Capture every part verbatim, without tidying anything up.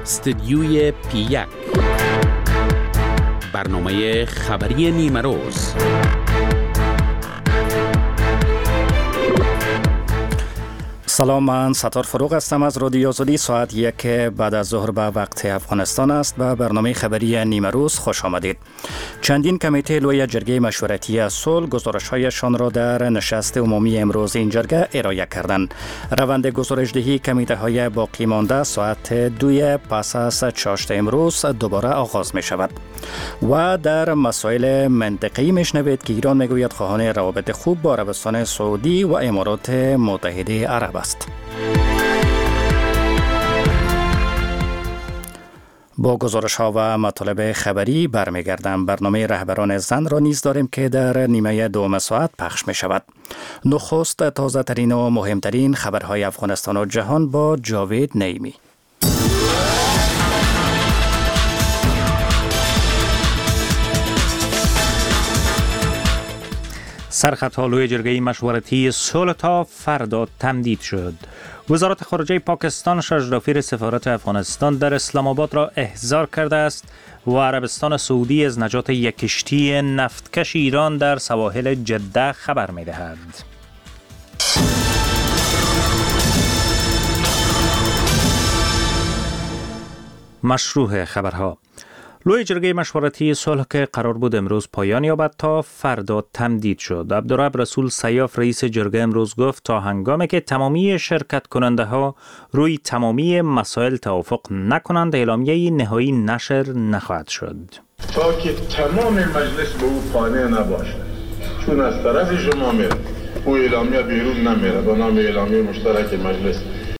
استدیوی پی یک، برنامه خبری نیمه روز. سلام، من ستار فروغ هستم از رادیو آزادی. ساعت یک بعد از ظهر به وقت افغانستان است. به برنامه خبری نیمه روز خوش آمدید. چندین کمیته لوی جرگه مشورتی صلح گزارش‌هایشان را در نشست عمومی امروز این جرگه ارائه کردند. روند گزارش‌دهی کمیته های باقی مانده ساعت دوی پس از چاشت امروز دوباره آغاز می شود. و در مسائل منطقه‌ای میشنوید که ایران میگوید خواهان روابط خوب با عربستان سعودی و امارات متحده عرب است. با گزارش ها و مطالب خبری برمیگردم. برنامه رهبران زن را نیز داریم که در نیمه دوم ساعت پخش می شود. نخست تازه ترین و مهمترین خبرهای افغانستان و جهان با جاوید نعیمی. سرخط لوی جرگه مشورتی صلح تا فردا تمدید شد. وزارت خارجه پاکستان شجرافیر سفارت افغانستان در اسلام آباد را احضار کرده است و عربستان سعودی از نجات یک کشتی نفتکش ایران در سواحل جده خبر می دهد. مشروع خبرها. لوی جرگه مشورتی صلح که قرار بود امروز پایان یابد تا فردا تمدید شد. عبدالرب رسول سیاف رئیس جرگه امروز گفت تا هنگامی که تمامی شرکت کننده ها روی تمامی مسائل توافق نکنند اعلامیه نهایی نشر نخواهد شد. تا که تمام مجلس به او قانع نباشه، چون از طرف شما میره او اعلامیه بیرون نمیره به نام اعلامیه مشترک مجلس.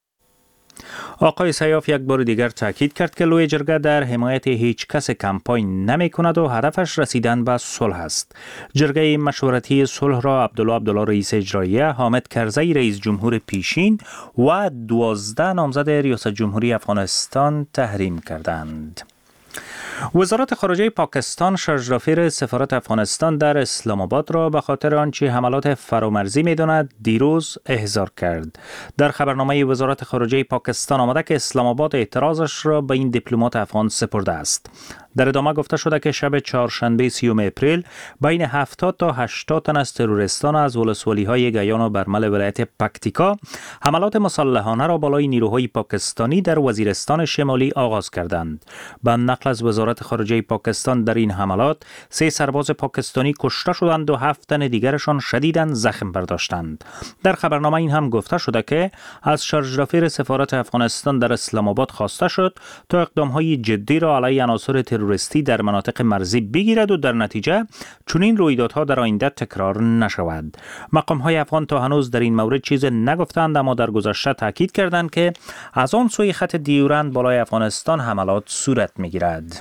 آقای سیاف یک بار دیگر تاکید کرد که لوی جرگه در حمایت هیچ کس کمپاین نمی کند و هدفش رسیدن به صلح است. جرگه مشورتی صلح را عبدالله عبدالله رئیس اجراییه، حامد کرزی رئیس جمهور پیشین و دوازده نامزد ریاست جمهوری افغانستان تحریم کردند. وزارت خارجه پاکستان شجرافیر سفارت افغانستان در اسلام آباد را به خاطر آنچه حملات فرامرزی می‌داند دیروز احضار کرد. در خبرنامه وزارت خارجه پاکستان آمده که اسلام آباد اعتراضش را به این دیپلمات افغان سپرده است. در ادامه گفته شده که شب چهارشنبه سیوم اپریل بین هفتاد تا هشتاد تن از تروریستان از ولسوالی‌های گیان و برمل ولایت پکتیکا حملات مسلحانه را بالای نیروهای پاکستانی در وزیرستان شمالی آغاز کردند. به نقل از وزارت خارجه پاکستان در این حملات سه سرباز پاکستانی کشته شدند و هفت تن دیگرشان شدیداً زخم برداشتند. در خبرنامه این هم گفته شده که از شجرافیر سفارت افغانستان در اسلام آباد خواسته شد تا اقدام‌های جدی را علیه عناصر تروریستی در مناطق مرزی بگیرد و در نتیجه چنین رویدادها در آینده تکرار نشود. مقام‌های افغان تا هنوز در این مورد چیز نگفتند، اما در گذشته تاکید کردند که از آن سوی خط دیورند بالای افغانستان حملات صورت می‌گیرد.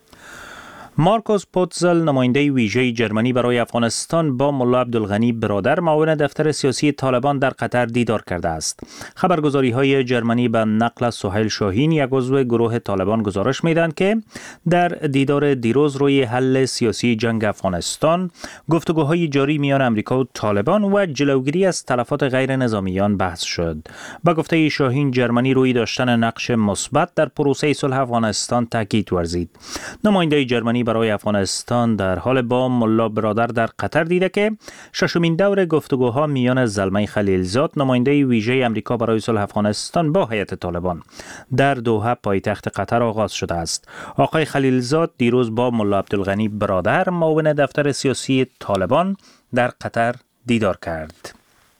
مارکوس پوتزل نماینده ویژه جرمنی برای افغانستان با ملا عبدالغنی برادر معاون دفتر سیاسی طالبان در قطر دیدار کرده است. خبرگزاری های جرمنی به نقل از سهیل شاهین یک عضو گروه طالبان گزارش میدهند که در دیدار دیروز روی حل سیاسی جنگ افغانستان، گفتگوهای جاری میان امریکا و طالبان و جلوگیری از تلفات غیر نظامیان بحث شد. با گفته شاهین جرمنی روی داشتن نقش مثبت در پروسه صلح افغانستان تاکید ورزید. نماینده جرمنی برای افغانستان در حال با ملا برادر در قطر دیده که ششمین دور گفتگوها میان زلمه خلیلزاد نماینده ویژه امریکا برای صلح افغانستان با هیئت طالبان در دوحه پایتخت قطر آغاز شده است. آقای خلیلزاد دیروز با ملا عبدالغنی برادر معاون دفتر سیاسی طالبان در قطر دیدار کرد.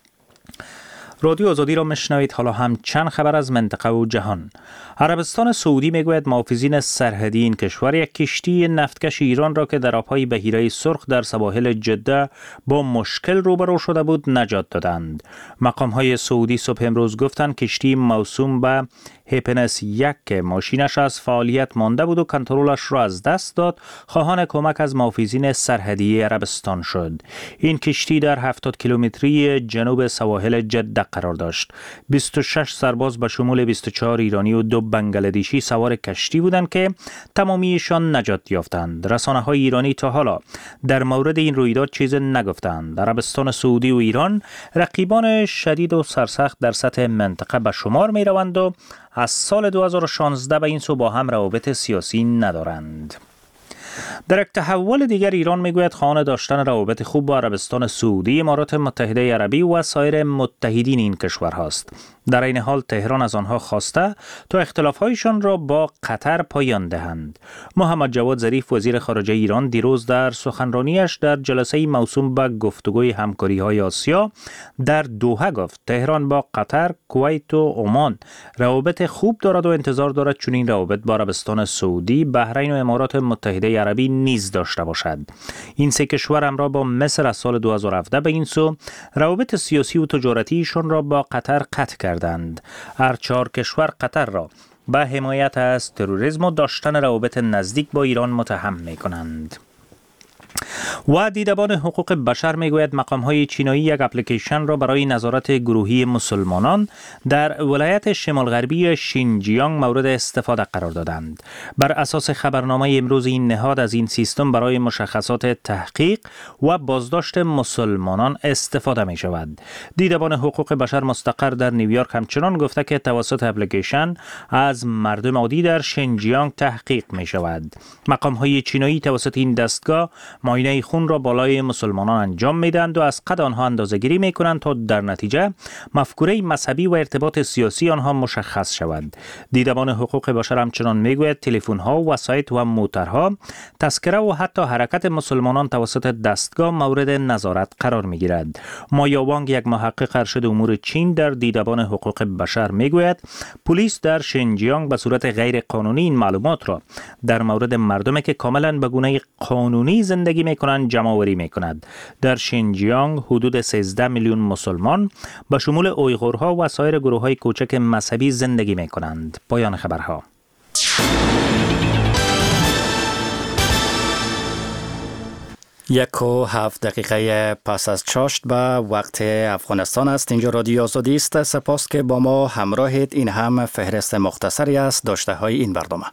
رادیو آزادی را میشنوید. حالا هم چند خبر از منطقه و جهان. عربستان سعودی میگوید محافظین سرحدی این کشور یک کشتی نفتکش ایران را که در آبهای بحیره سرخ در سواحل جده با مشکل روبرو شده بود نجات دادند. مقام‌های سعودی صبح امروز گفتند کشتی موسوم به هپنس یک که ماشینش از فعالیت مانده بود و کنترلش را از دست داد خواهان کمک از محافظین سرحدی عربستان شد. این کشتی در هفتاد کیلومتری جنوب سواحل جده قرار داشت. بیست و شش سرباز به شمول بیست و چهار ایرانی و دو بنگلادشی سوار کشتی بودند که تمامیشان نجات یافتند. رسانه‌های ایرانی تا حالا در مورد این رویداد چیز نگفتند. عربستان سعودی و ایران رقیبان شدید و سرسخت در سطح منطقه به شمار می روند و از سال دو هزار و شانزده به این سو با هم روابط سیاسی ندارند. در یک تحول دیگر ایران میگوید خواهان داشتن روابط خوب با عربستان سعودی، امارات متحده عربی و سایر متحدین این کشور هاست. در این حال تهران از آنها خواسته تا اختلاف‌هایشان را با قطر پایان دهند. محمد جواد ظریف وزیر خارجه ایران دیروز در سخنرانیش در جلسه موسوم به گفتگوی همکاری‌های آسیا در دوحه گفت تهران با قطر، کویت و عمان روابط خوب دارد و انتظار دارد چنین روابط با عربستان سعودی، بحرین و امارات متحده عربی نیز داشته باشد. این سه کشور همراه با مصر از سال دو هزار و هفده به این سو روابط سیاسی و تجارتیشان را با قطر قطع کردند. هر چهار کشور قطر را به حمایت از تروریسم و داشتن روابط نزدیک با ایران متهم می کنند. و دیدبان حقوق بشر میگوید مقام‌های چینایی یک اپلیکیشن را برای نظارت گروهی مسلمانان در ولایت شمال غربی شینجیانگ مورد استفاده قرار دادند. بر اساس خبرنامه امروز این نهاد از این سیستم برای مشخصات تحقیق و بازداشت مسلمانان استفاده می شود. دیدبان حقوق بشر مستقر در نیویورک همچنان گفته که توسط اپلیکیشن از مردم عادی در شینجیانگ تحقیق می شود. مقام‌های چینایی توسط این دستگاه معاینه خون را بالای مسلمانان انجام میدند و از قد آنها اندازه‌گیری میکنند تا در نتیجه مفکوره مذهبی و ارتباط سیاسی آنها مشخص شود. دیدبان حقوق بشر همچنان میگوید تلفن‌ها، وسایط و موترها، تذکره و حتی حرکت مسلمانان توسط دستگاه مورد نظارت قرار میگیرد. مایا وانگ، یک محقق ارشد امور چین در دیدبان حقوق بشر میگوید پلیس در شینجیانگ به صورت غیر قانونی این معلومات را در مورد مردمی که کاملا به گونه قانونی زندگی میکنند جمع آوری میکند. در شینجیانگ حدود سیزده میلیون مسلمان به شمول اویغورها و سایر گروه‌های کوچک مذهبی زندگی میکنند. پایان خبرها. یک و هفت دقیقه پس از چاشت به وقت افغانستان است. اینجا رادیو آزادی است. سپاس که با ما همراهید. این هم فهرست مختصری است داشته های این برنامه.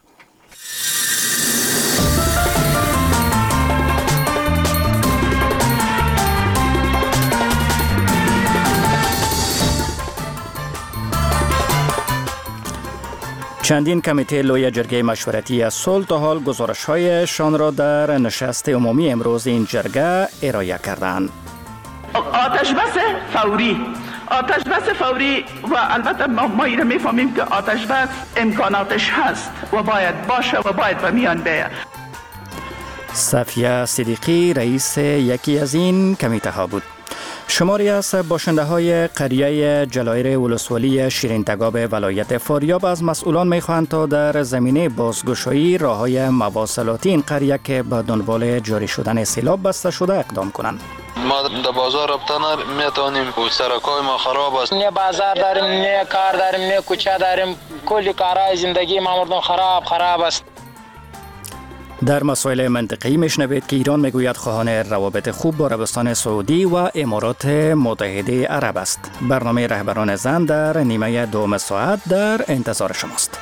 چندین کمیته لوی جرگه مشورتی صلح تا حال گزارش‌هایشان را در نشست عمومی امروز این جرگه ارائه کردند. آتش بس فوری آتش بس فوری و البته ما اینو میفهمیم که آتش بس امکاناتش هست و باید باشه و باید به میان بیاد. صفیه صدیقی رئیس یکی از این کمیته ها بود. شماری از باشنده های قریه جلایر ولسوالی شیرین تگاب ولایت فاریاب از مسئولان میخواهند تا در زمینه بازگشایی راههای مواصلاتی این قریه که به دنبال جاری شدن سیلاب بسته شده اقدام کنند. ما در بازار رفتن میتونیم و سرکای ما خراب است. نه بازار داریم، نه کار داریم، نه کوچه داریم، کلی کارهای زندگی ما مردم خراب خراب است. در مسائل منطقی میشنوید که ایران میگوید خواهان روابط خوب با عربستان سعودی و امارات متحده عرب است. برنامه رهبران زن در نیمه دوم ساعت در انتظار شماست.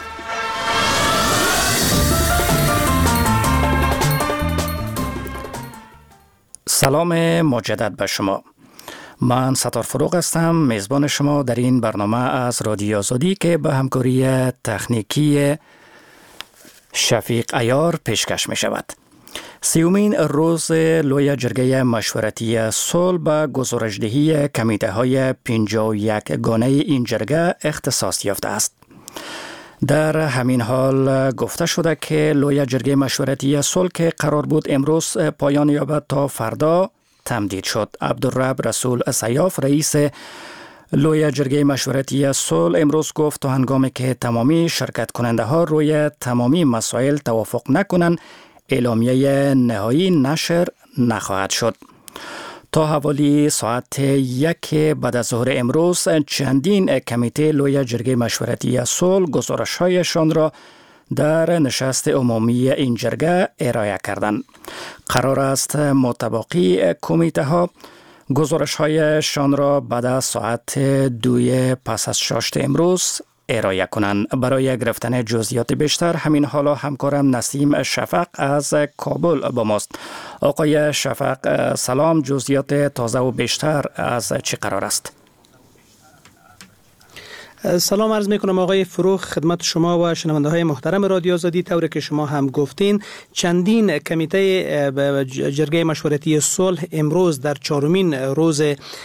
سلام مجدد به شما. من ستار فروغ هستم، میزبان شما در این برنامه از رادیو آزادی که به همکاری تکنیکی شفیق عیار پیشکش می شود. سیومین روز لوی جرگه مشورتی صلح به گزارشدهی کمیته های پنجاه و یک گانه این جرگه اختصاص یافته است. در همین حال گفته شده که لوی جرگه مشورتی صلح که قرار بود امروز پایان یابد تا فردا تمدید شد. عبدالرب رسول سیاف رئیس لوی جرگه مشورتی صلح امروز گفت تا هنگامی که تمامی شرکت کننده ها روی تمامی مسائل توافق نکنند اعلامیه نهایی نشر نخواهد شد. تا حوالی ساعت یک بعد از ظهر امروز چندین کمیته لوی جرگه مشورتی صلح گزارش‌هایشان را در نشست عمومی این جرگه ارائه کردند. قرار است متباقی کمیته ها گزارش‌هایشان را بعد از ساعت دوی پس از شاشت امروز ارائه کنند. برای گرفتن جزئیات بیشتر همین حالا همکارم نسیم شفق از کابل با ماست. آقای شفق سلام، جزئیات تازه و بیشتر از چی قرار است؟ سلام عرض میکنم آقای فروغ خدمت شما و شنونده های محترم رادیو آزادی. طوری که شما هم گفتین چندین کمیته جرگه مشورتی صلح امروز در چهارمین روز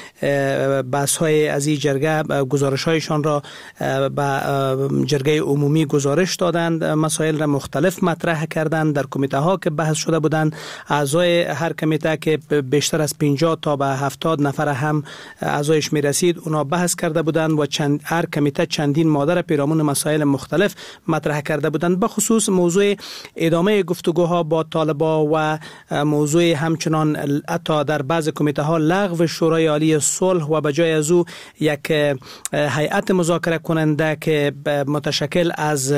بحث های از این جرگه گزارش هایشان را به جرگه عمومی گزارش دادند، مسائل را مختلف مطرح کردند. در کمیته ها که بحث شده بودند اعضای هر کمیته که بیشتر از پنجاه تا به هفتاد نفر هم اعضایش می رسید اونا بحث کرده بودند و چند هر کمیته چندین ماده را پیرامون مسائل مختلف مطرح کرده بودند، به خصوص موضوع ادامه گفتگوها با طالبان و موضوع همچنان حتی در بعض کمیته ها لغو شورای عالی صلح و بجای از او یک هیئت مذاکره کننده که متشکل از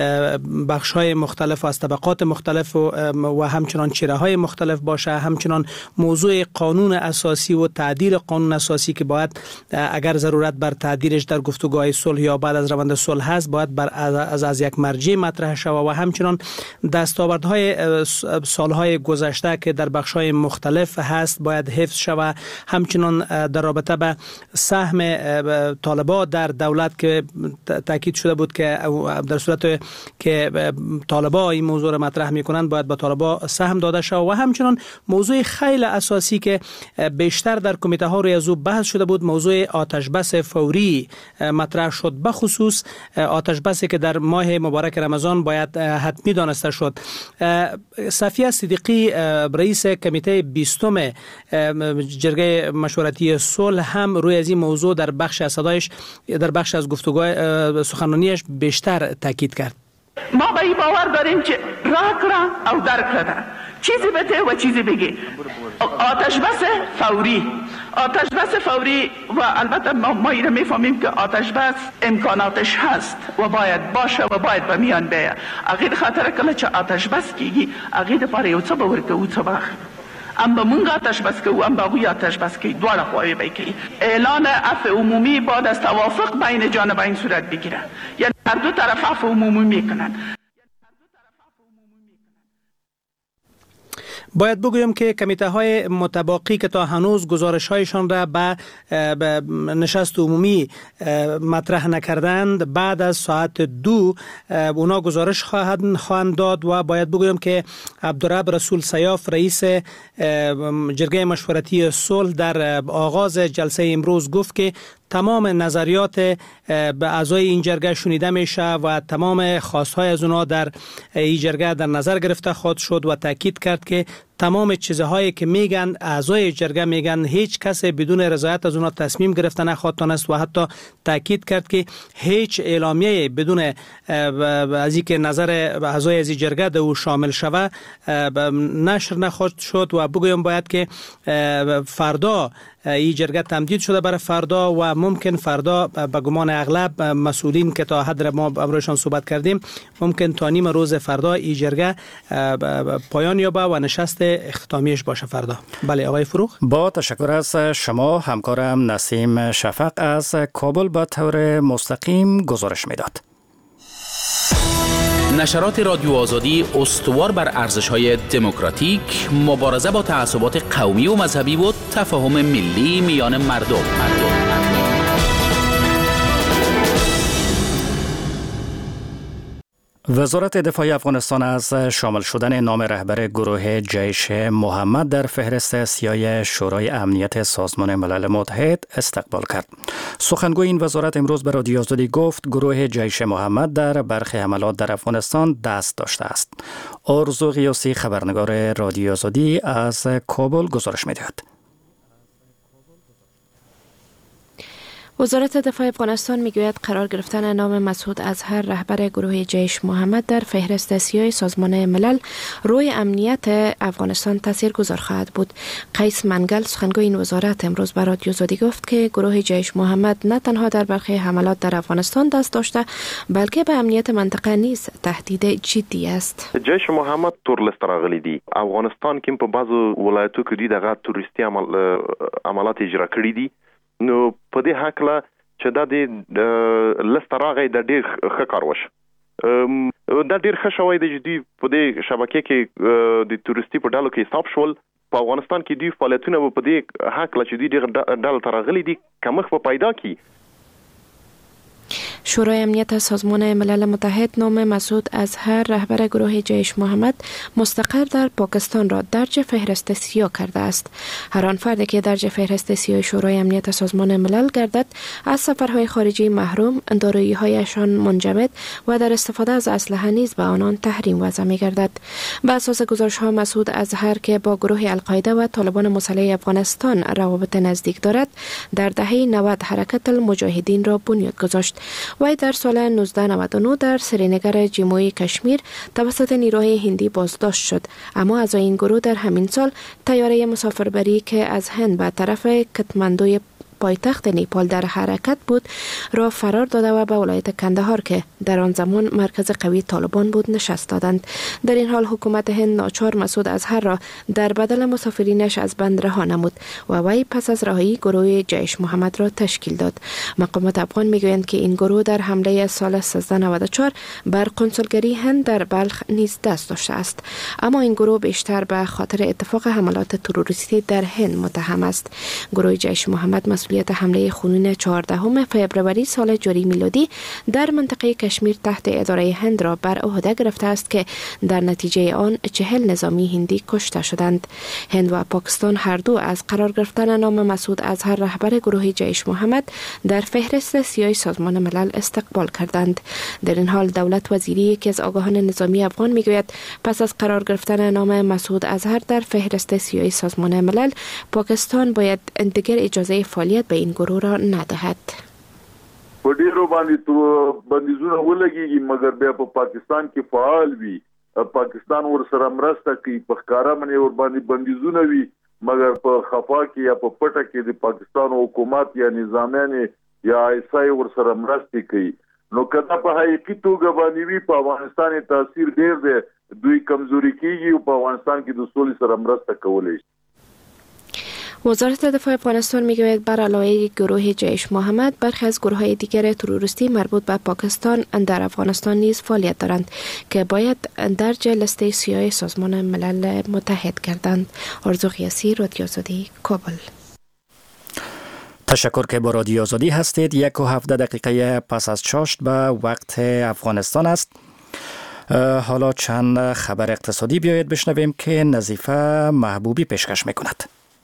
بخش های مختلف و از طبقات مختلف و, و همچنان چهره های مختلف باشه. همچنان موضوع قانون اساسی و تعدیل قانون اساسی که باید اگر ضرورت بر تعدیلش در گفتگوهای صلح یا بعد از روند صلح هست باید بر از از یک مرجع مطرح شود و همچنان دستاوردهای سالهای گذشته که در بخش‌های مختلف هست باید حفظ شود. همچنان در رابطه به سهم طالبان در دولت که تاکید شده بود که در صورت که طالبان این موضوع را مطرح می‌کنند باید به طالبان سهم داده شود و همچنان موضوع خیلی اساسی که بیشتر در کمیته ها روی از او بحث شده بود موضوع آتش بس فوری مطرح شد، به خصوص آتش بسی که در ماه مبارک رمضان باید حتمی دانسته شد. صفیه صدیقی رئیس کمیته بیستم جرگه مشورتی صلح هم روی از این موضوع در بخش از صدایش در بخش از گفتگوهای سخنرانیش بیشتر تاکید کرد. ما به این باور داریم که راکره او درکره چیزی بده و چیزی بگی. آتش بس فوری آتش بس فوری و البته ما, ما ایره میفهمیم که آتش بس امکاناتش هست و باید باشه و باید به میان بیه. اگه خاطر کله چه آتش بس کیگی اگه پاره یو څه به ورکه او څه به ام به مونږ آتش بس کوو ام به هغوی آتش بس کوي دواړه خواوې به کوي. اعلان عفو عمومی بعد از توافق بین جانبین صورت بگیره، یعنی هر دو طرف عفو عمومی میکنن. باید بگویم که کمیته های متباقی که تا هنوز گزارش هایشان را به نشست عمومی مطرح نکردند بعد از ساعت دو اونا گزارش خواهند خواهند داد و باید بگویم که عبدالرب رسول سیاف رئیس جرگه مشورتی صلح در آغاز جلسه امروز گفت که تمام نظریات به اعضای این جرگه شنیده میشه و تمام خواستهای از اونا در این جرگه در نظر گرفته خواهد شد و تاکید کرد که تمام چیزهایی که میگن اعضای جرگه میگن هیچ کس بدون رضایت از اونا تصمیم گرفته نخواهد تونست و حتی تاکید کرد که هیچ اعلامیه بدون از اینکه نظر اعضای از این جرگه در او شامل شوه نشر نخواهد شد و بگویم باید که فردا این جرگه تمدید شده برای فردا و ممکن فردا به گمان اغلب مسئولین که تا حد ما امروزشان صحبت کردیم ممکن تا نیم روز فردا این جرگه پایان یابه و نشست اختتامیش باشه فردا. بله آقای فروغ. با تشکر از شما همکارم نسیم شفق از کابل به طور مستقیم گزارش میداد. نشرات رادیو آزادی استوار بر ارزش‌های دموکراتیک، مبارزه با تعصبات قومی و مذهبی و تفاهم ملی میان مردم. مردم. وزارت دفاع افغانستان از شامل شدن نام رهبر گروه جیش محمد در فهرست سیاه شورای امنیت سازمان ملل متحد استقبال کرد. سخنگوی این وزارت امروز به رادیو آزادی گفت گروه جیش محمد در برخی حملات در افغانستان دست داشته است. آرزو غیاثی خبرنگار رادیو آزادی از کابل گزارش می‌دهد. وزارت دفاع افغانستان میگوید قرار گرفتن نام مسعود اظهر رهبر گروه جیش محمد در فهرست سیاه سازمان ملل روی امنیت افغانستان تاثیرگذار خواهد بود. قیس منگل سخنگوی این وزارت امروز به رادیو آزادی گفت که گروه جیش محمد نه تنها در برخی حملات در افغانستان دست داشته بلکه به امنیت منطقه نیز تهدید جدی است. جیش محمد تور لست راغلی دی افغانستان کې په بعضو ولایتو کې د دغه تروریستي عمل عملات اجرا کړی دي. نو په دې حقله چې دا د لست راغی د ډیر ښه کار وشو دا ډیر ښه شوی دی چې دوی په دې شبکې کې د تورستی په ډالو کې حساب شول. په افغانستان کې دوی فعالیتونه په دې حقله چې دوی ډیر ډال ترغلي دي کمخ په پیدا کی. شورای امنیت سازمان ملل متحد نام مسعود اظهر رهبر گروه جیش محمد مستقر در پاکستان را درج فهرست سیاه کرده است. هر آن فردی که درج فهرست سیاه شورای امنیت سازمان ملل گردد از سفرهای خارجی محروم، دارایی‌هایشان منجمد و در استفاده از اسلحه نیز به آنان تحریم وضع می‌گردد. به اساس گزارش‌ها مسعود اظهر که با گروه القاعده و طالبان مسلح افغانستان روابط نزدیک دارد، در دهه نود حرکت المجاهدین را بنیاد گذاشت. وی در سال نوزده نود و نه در سرینگر جمهوری کشمیر توسط نیروهای هندی بازداشت شد، اما از این گروه در همین سال طیاره مسافربری که از هند به طرف کتمندوی پایتخت نیپال در حرکت بود را فرار داده و به ولایت کندهار که در آن زمان مرکز قوی طالبان بود نشست دادند. در این حال حکومت هند ناچار مسعود اظهر را در بدل مسافرینش از بند رها نمود و وی پس از رهایی گروه جیش محمد را تشکیل داد. مقامات افغان میگویند که این گروه در حمله سال سیزده نود و چهار بر قنسولگری هند در بلخ نیز دست داشته است، اما این گروه بیشتر به خاطر اتفاق حملات تروریستی در هند متهم است. گروه جیش محمد مسئولیت حمله خونین چهاردهم فبروری سال جاری میلادی در منطقه کشمیر تحت اداره هند را بر عهده گرفته است که در نتیجه آن چهل نظامی هندی کشته شدند. هند و پاکستان هر دو از قرار گرفتن نام مسعود اظهر رهبر گروه جیش محمد در فهرست سیاه سازمان ملل استقبال کردند. در این حال دولت وزیری یکی از آگاهان نظامی افغان میگوید پس از قرار گرفتن نام مسعود اظهر در فهرست سیاه سازمان ملل، پاکستان باید دیگر اجازه فعالیت به این گروه را ندهد. په ډیرو باندې تو بندیزونه ولګيږي مګر بیا په پاکستان کې فعال وي، پاکستان ور سره مرسته کوي، په ښکارا باندې ور باندې بندیزونه وي مګر په خفا کې یا په پټه کې د پاکستان حکومت یا نظامیان یا ایسای ور سره مرسته کوي. نو کله په حقیقي توګه باندې وی په افغانستان تاثیر ډیر دی، دوی کمزوري کیږي او په افغانستان کې د سولې سره مرسته کولای شي. وزارت دفاع افغانستان میگوید بر علاوه گروه جیش محمد برخی از گروه های دیگر تروریستی مربوط به پاکستان در افغانستان نیز فعالیت دارند که باید درج لیست سیاه سازمان ملل متحد گردند. آرزو قیاسی، رادیو آزادی، کابل. تشکر که با رادیو آزادی هستید. یک و هفده دقیقه پس از چاشت به وقت افغانستان است. حالا چند خبر اقتصادی بیایید بشنویم که نظیفه محبوبی پیشکش میکند.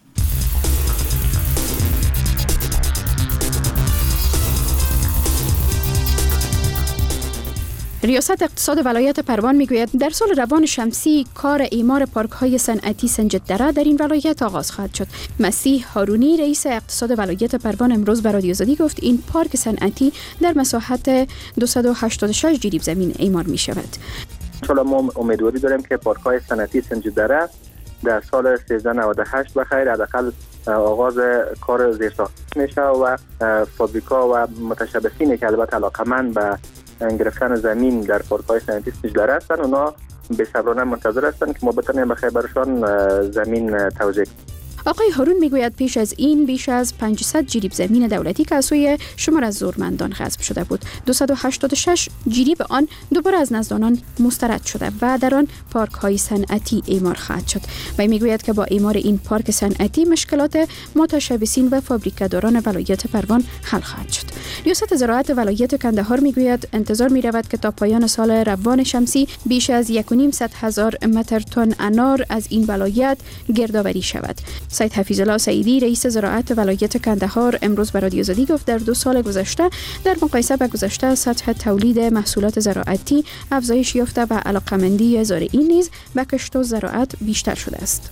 ریاست اقتصاد ولایت پروان میگوید در سال روان شمسی کار اعمار پارک های صنعتی سنجد دره در این ولایت آغاز خواهد شد. مسیح هارونی رئیس اقتصاد ولایت پروان امروز به رادیو آزادی گفت این پارک صنعتی در مساحت دویست و هشتاد و شش جریب زمین اعمار می شود. ان ما امیدواری داریم که پارک های صنعتی سنجد دره در سال سیزده نود و هشت بخیر حداقل آغاز کار زیرساخت میشه و فابریکا و متشبثینی که البته علاقمند به گرفتن زمین در پارک‌های صنعتی سنجدره هستند، اونا بی‌صبرانه منتظر هستند که ما بتونیم بخیر برشان زمین توزیع کنیم. آقای هارون میگوید پیش از این بیش از پانصد جریب زمین دولتی که از سوی شمار از زورمندان غصب شده بود، دویست و هشتاد و شش جریب آن دوباره از نزدانان مسترد شده و در آن پارک های صنعتی اعمار خواهد شد. و میگوید که با اعمار این پارک صنعتی مشکلات متشبثین و فابریکاداران ولایت پروان حل خواهد شد. ریاست زراعت ولایت کندهار میگوید انتظار می رود که تا پایان سال روان شمسی بیش از یک و نیم صد هزار متر تن انار از این ولایت گردآوری شود. سید حفیظ الله سعیدی رئیس زراعت ولایت کندهار امروز به رادیو آزادی گفت در دو سال گذشته در مقایسه با گذشته سطح تولید محصولات زراعتی افزایش یافته و علاقمندی زارعین نیز به کشت و زراعت بیشتر شده است.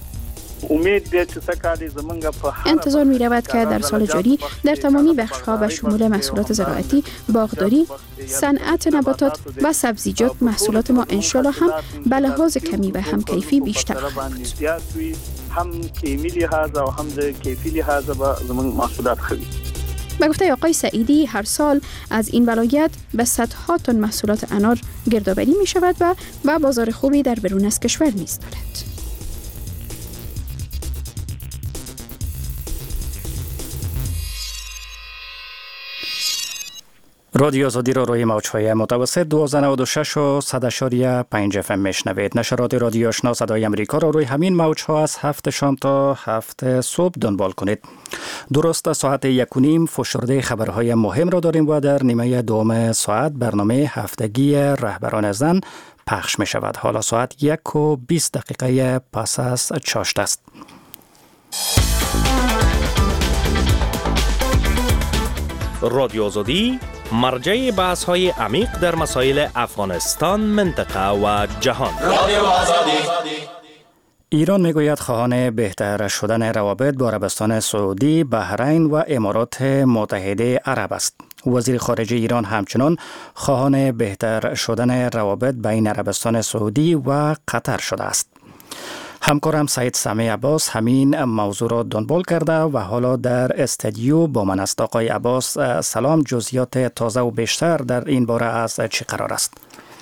انتظار می رود که در سال جاری در تمامی بخش‌ها به شمول محصولات زراعتی، باغداری، صنعت نباتات و سبزیجات محصولات ما انشالله هم به لحاظ کمی و هم کیفی بیشتر خواهد بود. هم کیمی لحاظ و هم کیفی لحاظ با زمان محصولات خوبی. به گفته آقای سعیدی هر سال از این ولایت به صدها تن محصولات انار گردآوری می شود و با بازار خوبی در بیرون از کشور نیز دارد. رادیو آزادی را روی موج‌های متوسط دویست و نود و شش و صد اشاریه پنج اف ام میشنوید. نشرات رادیو آشنا صدای امریکا را روی همین موج‌ها از هفت شام تا هفت صبح دنبال کنید. درست ساعت یک و نیم فشرده خبرهای مهم را داریم و در نیمه دوم ساعت برنامه هفتگی رهبران زن پخش می شود. حالا ساعت یک و بیست دقیقه پس از چاشت است. رادیو آزادی مرجع بحث های عمیق در مسائل افغانستان، منطقه و جهان. ایران میگوید خواهان بهتر شدن روابط با عربستان سعودی، بحرین و امارات متحده عرب است. وزیر خارجه ایران همچنان خواهان بهتر شدن روابط بین عربستان سعودی و قطر شده است. همکارم سید سمیع عباس همین موضوع را دنبال کرده و حالا در استودیو با من است. آقای عباس سلام، جزئیات تازه و بیشتر در این باره از چی قرار است؟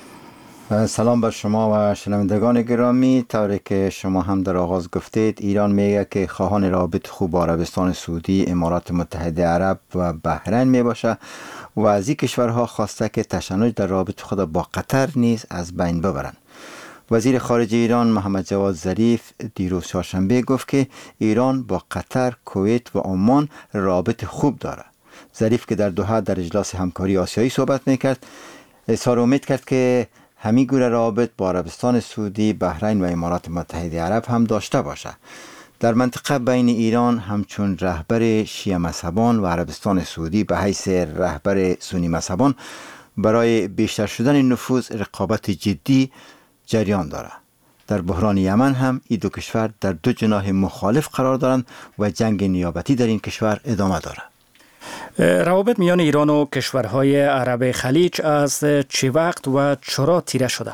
سلام بر شما و شنوندگان گرامی. طوری که شما هم در آغاز گفتید، ایران میگه که خواهان روابط خوب با عربستان سعودی، امارات متحده عرب و بحرین می باشه و از این کشورها خواسته که تشنج در روابط خود با قطر نیز از بین ببرند. وزیر خارجه ایران محمد جواد ظریف دیروز چهارشنبه گفت که ایران با قطر، کویت و عمان رابط خوب دارد. ظریف که در دوحه در اجلاس همکاری آسیایی صحبت میکرد، اظهار امید کرد که همین گونه روابط با عربستان سعودی، بحرین و امارات متحده عرب هم داشته باشه. در منطقه بین ایران همچون رهبر شیعه مذهبان و عربستان سعودی به حیث رهبر سنی مذهبان برای بیشتر شدن نفوذ رقابت جدی جریان دارد. در بحران یمن هم این دو کشور در دو جناح مخالف قرار دارند و جنگ نیابتی در این کشور ادامه دارد. روابط میان ایران و کشورهای عرب خلیج از چه وقت و چرا تیره شده؟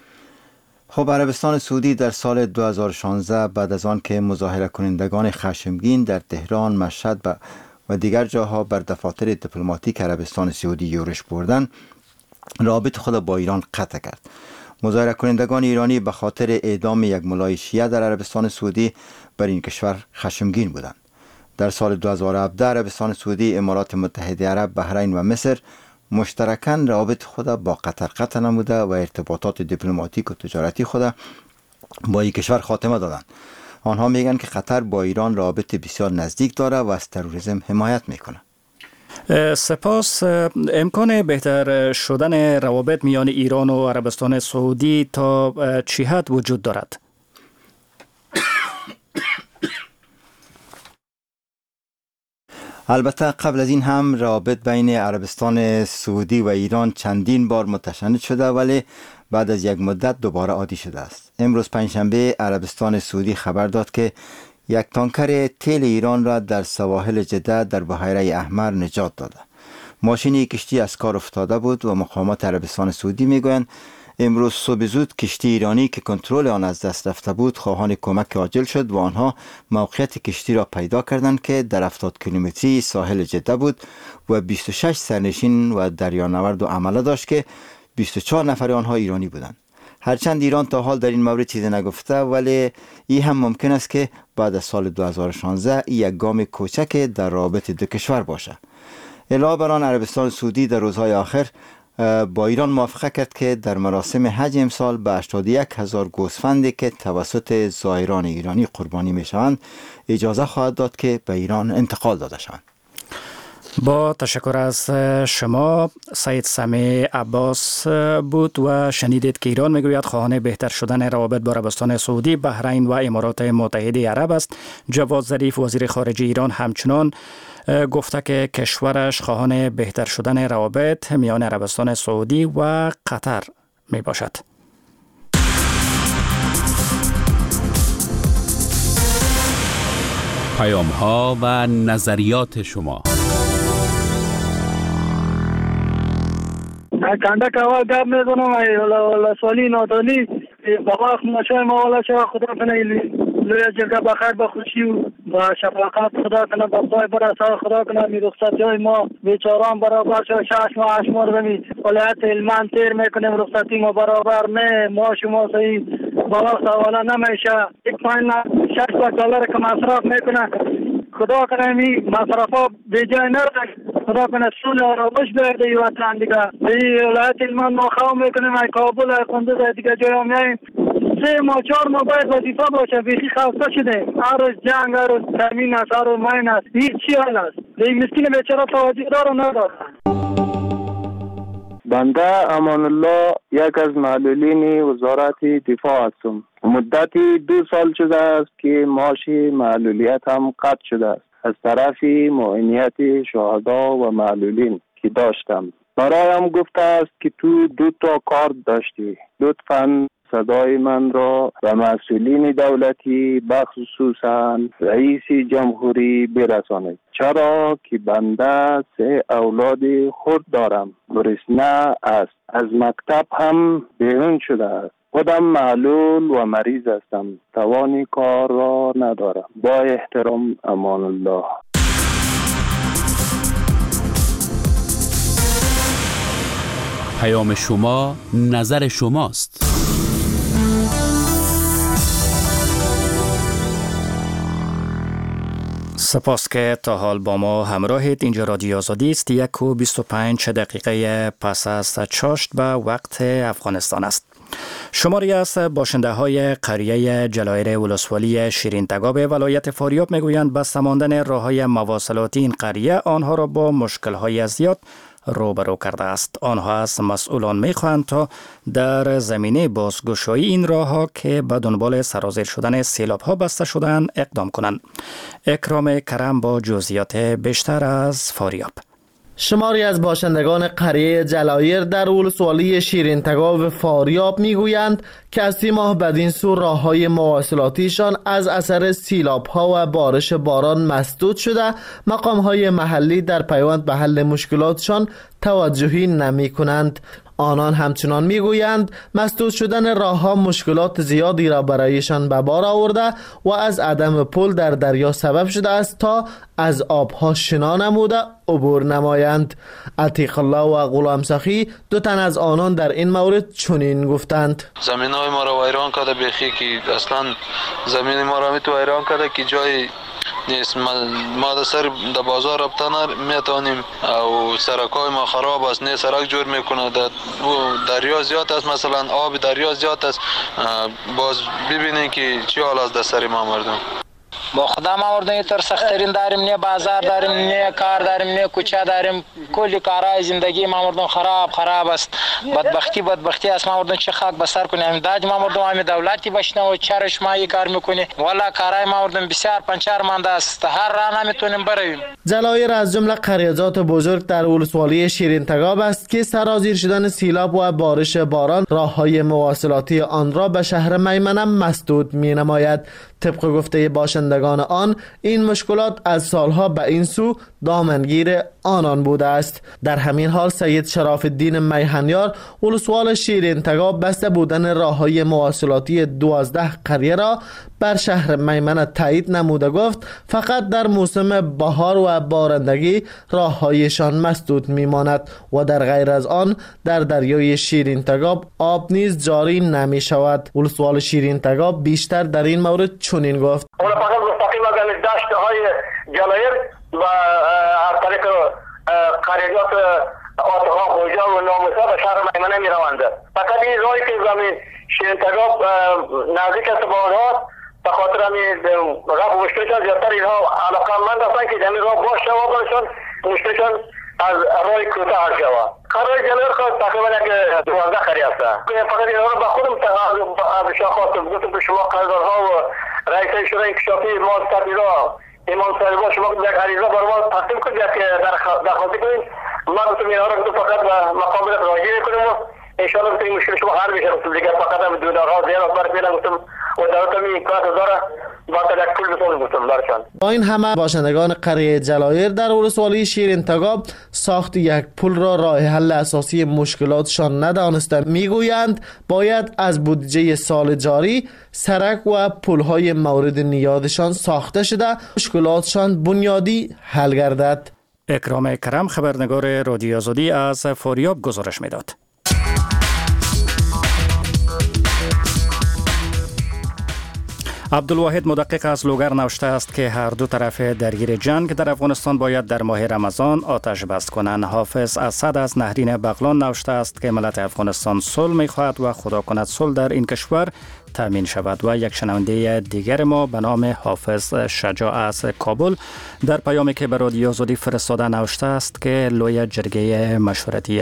خب عربستان سعودی در سال دو هزار و شانزده بعد از آن که مظاهره کنندگان خشمگین در تهران، مشهد و دیگر جاها بر دفاتر دیپلماتیک عربستان سعودی یورش بردند، رابط خود با ایران قطع کرد. مظاهره کنندگان ایرانی به خاطر اعدام یک ملای شیعه در عربستان سعودی بر این کشور خشمگین بودند. در سال دو هزار و هفده عربستان سعودی، امارات متحده عرب، بحرین و مصر مشترکاً روابط خود با قطر قطع نموده و ارتباطات دیپلماتیک و تجارتی خود با این کشور خاتمه دادند. آنها میگن که قطر با ایران روابط بسیار نزدیک داره و از تروریسم حمایت میکنه. سپاس. امکان بهتر شدن روابط میان ایران و عربستان سعودی تا چه حد وجود دارد؟ البته قبل از این هم روابط بین عربستان سعودی و ایران چندین بار متشنج شده، ولی بعد از یک مدت دوباره عادی شده است. امروز پنجشنبه عربستان سعودی خبر داد که یک تانکر تیل ایران را در سواحل جده در بحیره احمر نجات داده. ماشین کشتی از کار افتاده بود و مقامات عربستان سعودی میگویند امروز صبح زود کشتی ایرانی که کنترل آن از دست رفته بود خواهان کمک عاجل شد و آنها موقعیت کشتی را پیدا کردند که در هفتاد کیلومتری ساحل جده بود و بیست و شش سرنشین و دریانورد و عمله داشت که بیست و چهار نفر آنها ایرانی بودند. هرچند ایران تا حال در این مورد چیزی نگفته، ولی این هم ممکن است که بعد از سال دو هزار و شانزده یک گام کوچک در رابطه دو کشور باشه. علاوه بر آن عربستان سعودی در روزهای آخر با ایران موافقه کرد که در مراسم حج امسال به هشتاد و یک هزار گوسفندی که توسط زائران ایرانی قربانی می شوند اجازه خواهد داد که به ایران انتقال داده شوند. با تشکر از شما. سید سمیع عباس بود و شنیدید که ایران میگوید خواهان بهتر شدن روابط با عربستان سعودی، بحرین و امارات متحده عرب است. جواد ظریف وزیر خارجه ایران همچنان گفته که کشورش خواهان بهتر شدن روابط میان عربستان سعودی و قطر می باشد. پیام ها و نظریات شما. کندک اول گپ میزنم ای سوالی نادانی بابا ماشای ما والا چه خدا کنه لوی جرگه بخیر با خوشی و با شفقت خدا کنه با پای برسا خدا کنه می رخصتی های ما بیچاران برابر شد شش ماه هشت ماه بمی ولایت علمان تیر میکنیم رخصتی ما برابر نه ما شما صحیح بابا سوالا نمیشه یک پایین شش دلار که مصرف میکنه خدا کنه می مصرف ها به جای نرده خدا کنه صلح آرامش بیاید در وطن دیگه. این ولایت علمان ما خواه میکنیم ای کابل ای قندوز دیگه جای هم نیم سه ما چهار ما باید وظیفه باشه. بیخی خسته شده، هر روز جنگ، هر روز تامین است، هر روز ماین است. هیچ چی حال است. این مسکین بیچاره توجه داره نداره. بنده امان الله یک از معلولین وزارت دفاع هستم. مدتی دو سال شده است که معاش معلولیت هم قطع شده است از طرف معینیت شهدا و معلولین که داشتم. برایم گفته است که تو دو تا کار داشتی، لطفاً صدای من را به مسئولین دولتی بخصوصاً رئیس جمهوری برسانید. چرا که بنده سه اولاد خود دارم، گرسنه است، از مکتب هم بیرون شده است، خودم معلول و مریض هستم، توانی کار را ندارم. با احترام، امان الله. پیام شما نظر شماست. سپاس که تا حال با ما همراهید. اینجا رادیو آزادی است. یک و بیست و پنج دقیقه پس از چاشت به وقت افغانستان است. شماری از باشنده های قریه جلایر ولسوالی شیرین تگاب ولایت فاریاب میگویند بسته ماندن راههای مواصلاتی این قریه آنها را با مشکل‌های زیاد روبرو کرده است. آنها از مسئولان میخواهند تا در زمینه بازگشایی این راهها که به دنبال سرازیر شدن سیلاب ها بسته شدن اقدام کنند. اکرام کرم با جزئیات بیشتر از فاریاب. شماری از باشندگان قریه جلایر در ولسوالی شیرین تگاب فاریاب میگویند که از سی ماه بدین سو راههای مواصلاتیشان از اثر سیلاب ها و بارش باران مسدود شده، مقام های محلی در پیوند به حل مشکلاتشان توجهی نمی کنند. آنان همچنان میگویند مسدود شدن راهها مشکلات زیادی را برایشان به بار آورده و از عدم پل در دریا سبب شده است تا از آبها شنا نموده عبور نمایند. عتیق الله و غلام سخی دو تن از آنان در این مورد چنین گفتند: زمین های ما را ویران کرده، بیخی که اصلا زمین ما را میتو ویران کرده که جای نیست. ما در سر در بازار رفتن میتونیم او سرکای ما خراب است، نه سرک جور میکنه، در دریا زیاد است، مثلا آب دریا زیاد است. باز ببینید که چی حال است در سر ما مردم. با خدا ما مردم تر سخترین داریم، نه بازار داریم، نه کار داریم، نه کوچه داریم. کلی کارهای زندگی ما مردم خراب خراب است. بدبختی بدبختی است. ما مردم چه خاک بسر کنیم. همین داد ما مردم همین دولتی بشنه و چرش ما کار میکنه. والا کارهای ما مردم بسیار پنچار مانده است. هر راه نمیتونیم برویم. جلایر از جمله قریه‌جات بزرگ در ولسوالی شیرین تگاب است که سرازیر شدن سیلاب و بارش باران راههای مواصلاتی آن را به شهر میمنه مسدود مینماید. طبق گفته باشندگان آن، این مشکلات از سالها به این سو دامنگیر آنان بوده است. در همین حال سید شراف الدین میهنیار ولسوال شیرین تگاب بسته بودن راههای مواصلاتی دوازده قریه را بر شهر میمنه تایید نموده گفت فقط در موسم بهار و بارندگی راههایشان مسدود میماند و در غیر از آن در دریای شیرین تگاب آب نیز جاری نمی شود. ولسوال شیرین تگاب بیشتر در این مورد چنین گفت: اون فقط مستقیم از دشت های جلایر و از طریق قریات آتها خوجا و ناموسا به شهر میمنه می روند. فقط این راهی که زمین شیرین تگاب نزدیک است به آنها به خاطر همین رفت مشکلشان زیادتر اینها علاقه مند هستن که همین راه باز شود برشان مشکلشان از راه کوتاه شود. قرار جلایر خواست تقریبا یک دوازده قریه است. فقط اینها رو به خودم از شما خواستم گفتم به شما قراردادها و رئیس شورای انکشافی ما تبدیلا ایمان صاحبا شما یک عریضه بر ما تقدیم کنید که درخواست کنید. ما گفتم اینها رو گفتم فقط به مقامات راجع کنیم و ان شاء الله این مشکل شما حل بشه. گفتم دیگه فقط هم دو دارها زیاد بر پیدا گفتم و دولت می کار داره با یک پول بتون گفتم برشان. با این همه باشندگان قریه جلایر در ولسوالی شیرین تگاب ساخت یک پل را راه حل اساسی مشکلاتشان ندانسته میگویند باید از بودجه سال جاری سرک و پل‌های مورد نیازشان ساخته شده مشکلاتشان بنیادی حل گردد. اکرام کرم خبرنگار رادیو آزادی از فاریاب گزارش میداد. عبدالواحد مدقق از لوگر نوشته است که هر دو طرف درگیر جنگ در افغانستان باید در ماه رمضان آتش بس کنند. حافظ اسد از نهرین بغلان نوشته است که ملت افغانستان صلح می‌خواهد و خدا کند صلح در این کشور تامین شود. و یک شنونده دیگر ما به نام حافظ شجاع از کابل در پیامی که به رادیو آزادی فرستاده نوشته است که لوی جرگه مشورتی